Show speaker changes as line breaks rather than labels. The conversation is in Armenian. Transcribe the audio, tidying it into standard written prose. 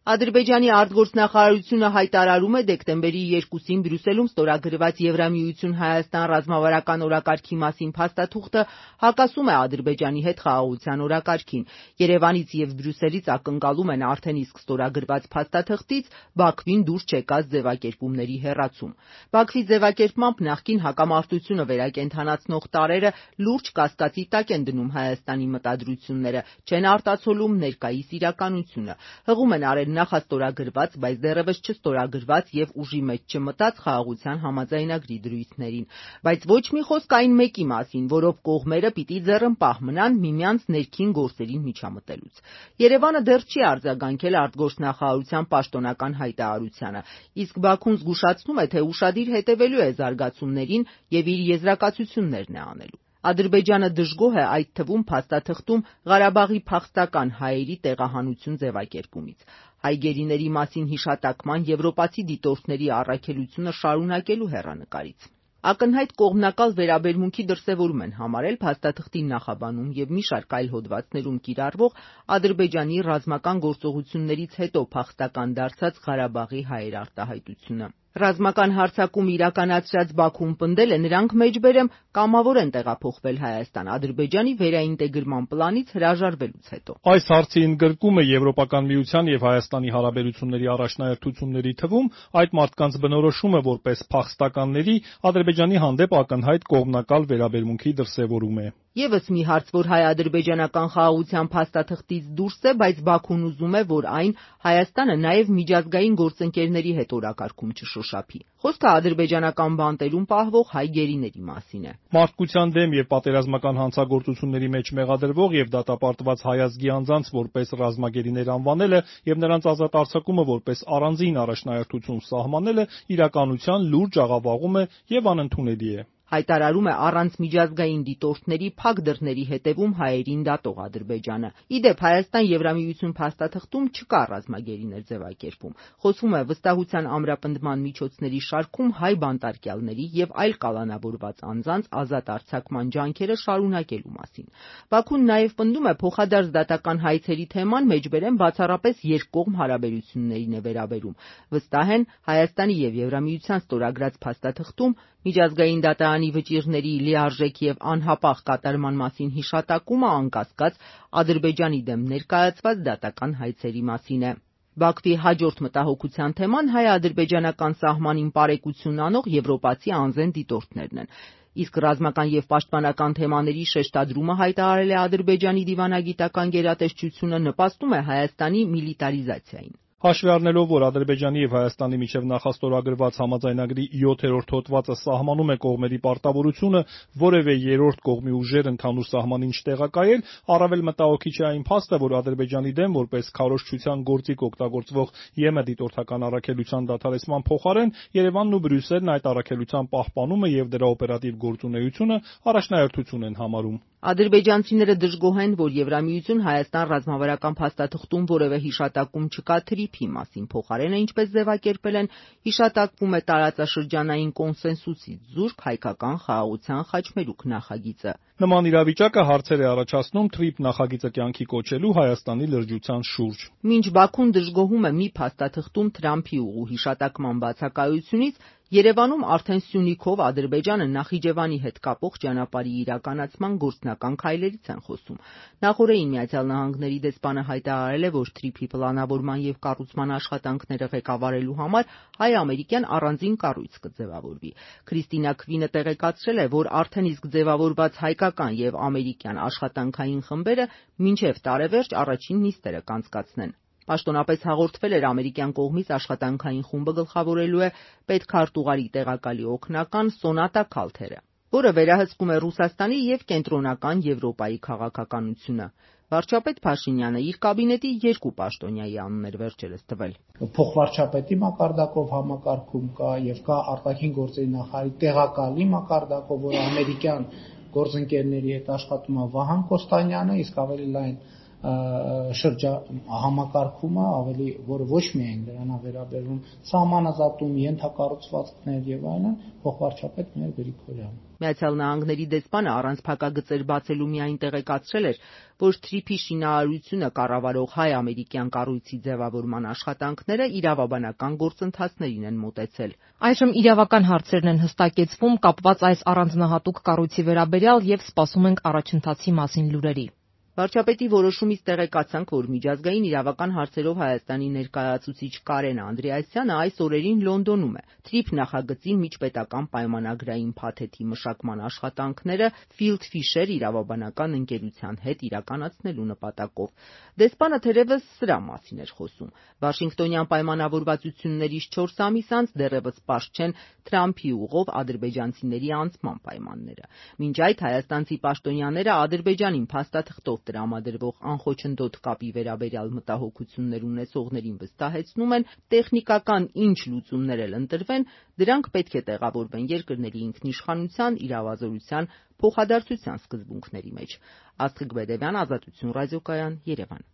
Ադրբեջանի արտգործնախարարությունը հայտարարում է դեկտեմբերի 2-ին Բրյուսելում ստորագրված Եվրամիություն-Հայաստան ռազմավարական օրակարգի մասին փաստաթուղթը հակասում է Ադրբեջանի հետ խաղաղության օրակարգին։ Երևանից և Բրյուսելից ակնկալում են արդեն իսկ ստորագրված փաստաթղթից Բաքվին դուրս չեկած ձևակերպումների հեռացում։ Բաքվի ձևակերպմամբ նախկին հակամարտությունը վերակենդանացնող տարրերը լուրջ կասկածի տակ են դնում Հայաստանի մտադրությունները, չեն արտացոլում ներկայիս իրականությունը։ Հղում են արել նախաստորագրված, բայց դեռևս չստորագրված և ուժի մեջ չմտած խաղաղության համաձայնագրի դրույթներին։ Բայց ոչ մի խոսք այն մեկի մասին, որով կողմերը պիտի ձեռնպահ մնան միմյանց ներքին գործերին միջամտելուց։ Երևանը դեռ չի արձագանքել արտգործնախարարության պաշտոնական հայտարարությանը, իսկ Բաքուն զգուշացնում է, թե ուշադիր հետևելու է զարգացումներին և իր եզրակացություններն է անելու։ Ադրբեջանը դժգոհ է այդ թվում փաստաթղթում Ղարաբաղի փախստական հայերի տեղահանություն ձևակերպումից։ Հայ գերիների մասին հիշատակման եվրոպացի դիտորդների առաքելությունը շարունակելու հեռանկարից։ Ակնհայտ կողմնակալ վերաբերմունքի դրսևորում են համարել փաստաթղթի նախաբանում և մի շարք այլ հոդվածներում կիրառվող Ադրբեջանի ռազմական գործողություններից հետո փախստական դարձած Ղարաբաղի հայեր արտահայտությունը։ Ռազմական հարձակում իրականացրած Բաքուն պնդել է, նրանք մեջբերեմ կամավոր են տեղափոխվել Հայաստան Ադրբեջանի վերաինտեգրման պլանից հրաժարվելուց հետո։
Այս հարցի ընդգրկումը Եվրոպական միության և Հայաստանի հարաբերությունների առաջնահերթությունների թվում այդ մարդկանց բնորոշումը որպես փախստականների Ադրբեջանի հանդեպ ակնհայտ կողմնակալ վերաբերմունքի դրսևորում է։
Եվս մի հարց, որ հայ-ադրբեջանական խաղաղության փաստաթղթից դուրս է, բայց Բաքուն ուզում է, որ այն Հայաստանը նաև միջազգային գործընկերների հետ օրակարգում չշոշափի։ Խոսքը ադրբեջանական բանտերում պահվող հայ գերիների մասին է։
Մարդկության դեմ և պատերազմական հանցագործությունների մեջ մեղադրվող և դատապարտված հայ ազգի անձանց որպես ռազմագերիներ անվանելը և նրանց ազատ արձակումը որպես առանձին առաջնահերթություն սահմանելը իրականության լուրջ աղավաղում է և անընդունելի է։
Հայտարարում է առանց միջազգային դիտորդների փակ դռների հետևում հայերին դատող Ադրբեջանը։ Իդեպ Հայաստան Եվրամիություն փաստաթղթում չկա ռազմագերիներ ձևակերպում։ Խոսվում է վստահության ամրապնդման միջոցների շարքում հայ բանտարկյալների և այլ կալանավորված անձանց ազատ արձակման ջանքերը շարունակելու մասին։ Բաքուն նաև պնդում է փոխադարձ դատական հայցերի թեման մեջբերեմ բացառապես երկկողմ հարաբերություններին է վերաբերում։ Վստահ են Հայաստանի և Եվրամիության ստորագրած փաստաթղթում միջազգային դատարանի վճիռների լիարժեք և անհապաղ կատարման մասին հիշատակումը անկասկած Ադրբեջանի դեմ ներկայացված դատական հայցերի մասին է։ Բաքվի հաջորդ մտահոգության թեման հայ-ադրբեջանական սահմանին պարեկություն անող եվրոպացի անզեն դիտորդներն են։ Իսկ ռազմական և պաշտպանական թեմաների շեշտադրումը հայտարարել է Ադրբեջանի դիվանագիտական գերատեսչությունը նպաստում է Հայաստանի միլիտարիզացիային։
Հաշվի առնելով, որ Ադրբեջանի և Հայաստանի միջև նախաստորագրված համաձայնագրի 7-րդ հոդվածը սահմանում է կողմերի պարտավորությունը որևէ երրորդ կողմի ուժեր ընդհանուր սահմանին չտեղակայել, առավել մտահոգիչ է այն փաստը, որ Ադրբեջանի դեմ որպես քարոզչության գործիք օգտագործվող ԵՄ դիտորդական առաքելության դադարեցման փոխարեն Երևանն ու Բրյուսելն այդ առաքելության պահպանումը և դրա օպերատիվ գործունեությունը առաջնահերթություն են համարում։
Ադրբեջանցիները դժգոհ են, որ Եվրամիություն-Հայաստան ռազմավարական փաստաթղթում որևէ հիշատակում չկա թրիփի մասին, փոխարենը, ինչպես ձևակերպել են, հիշատակվում է տարածաշրջանային կոնսենսուսից զուրկ հայկական խաղաղության խաչմերուկ նախագիծը։
Նման իրավիճակը հարցեր է առաջացնում թրիփ նախագիծը կյանքի կոչելու Հայաստանի լրջության շուրջ։
Մինչ Բաքուն դժգոհում է մի փաստաթղթում Թրամփի ուղու հիշատակման բացակայությունից, Երևանում արդեն Սյունիքով Ադրբեջանը Նախիջևանի հետ կապող ճանապարհի իրականացման գործնական քայլերից են խոսում։ Նախօրեին ԱՄՆ-ի դեսպանը հայտարարել է, որ թրիփի պլանավորման և կառուցման աշխատանքները ղեկավարելու համար հայ-ամերիկյան առանձին կառույց կձևավորվի։ Քրիստինա Քվինը տեղեկացրել է, որ արդեն իսկ ձևավորված հայկական և ամերիկյան աշխատանքային խմբերը մինչև տարեվերջ առաջին նիստերը կանցկացնեն։ Պաշտոնապես հաղորդվել էր ամերիկյան կողմից աշխատանքային խումբը գլխավորելու է պետքարտուղարի տեղակալի օգնական Սոնատա Քալթերը, որը վերահսկում է Ռուսաստանի և Կենտրոնական Եվրոպայի քաղաքականությունը։ Վարչապետ Փաշինյանը իր կաբինետի 2 պաշտոնյայի անուն էր վերջերս տվել։
Փոխվարչապետի մակարդակով համակարգում կա եւ կա արտաքին գործերի նախարարի տեղակալի մակարդակով, որ ամերիկյան գործընկերների հետ աշխատում է Վահան Կոստանյանը, իսկ ավելի լայն համակարգումը ավելի, որը ոչ միայն դրան է վերաբերվում սահմանազատում, ենթակառուցվածքներ եւ այլն, փոխվարչապետ Մհեր Գրիգորյան։
Միացյալ Նահանգների դեսպանը առանց փակագծեր բացելու միայն տեղեկացրել էր, որ Թրիփի շինարարությունը կառավարող հայ-ամերիկյան կառույցի ձևավորման աշխատանքները իրավաբանական գործընթացներին են մոտեցել։
Այժմ իրավական հարցերն են հստակեցվում կապված այս առանձնահատուկ կառույցի վերաբերյալ եւ սպասում ենք առաջընթացի մասին լուրերի։
Վարչապետի որոշումից տեղեկացանք, որ միջազգային իրավական հարցերով Հայաստանի ներկայացուցիչ Կարեն Անդրեասյանը այս օրերին Լոնդոնում է։ Թրիփ նախագծի միջպետական պայմանագրային փաթեթի մշակման աշխատանքները Field Fisher իրավաբանական ընկերության հետ իրականացնելու նպատակով։ Դեսպանը թերևս սրա մասին էր խոսում։ Վաշինգտոնյան պայմանավորվածություններից 4 ամիս անց դեռևս պարզ չեն Թրամփի ուղով ադրբեջանցիների անցման պայմանները։ Մինչ այդ հայաստանցի պաշտոնյաները Ադրբեջանին փաստաթղթով տրամադրվող անխոչնդոտ կապի վերաբերյալ մտահոգություններ ունեցողներին վստահեցնում են, տեխնիկական ինչ լուծումներ էլ ընտրվեն, դրանք պետք է տեղավորվեն երկրների ինքնիշխանության, իրավազորության, փոխադարձության սկզբունքների մեջ։ Աստղիկ Բեդևյան, Ազատություն ռադիոկայան, Երևան։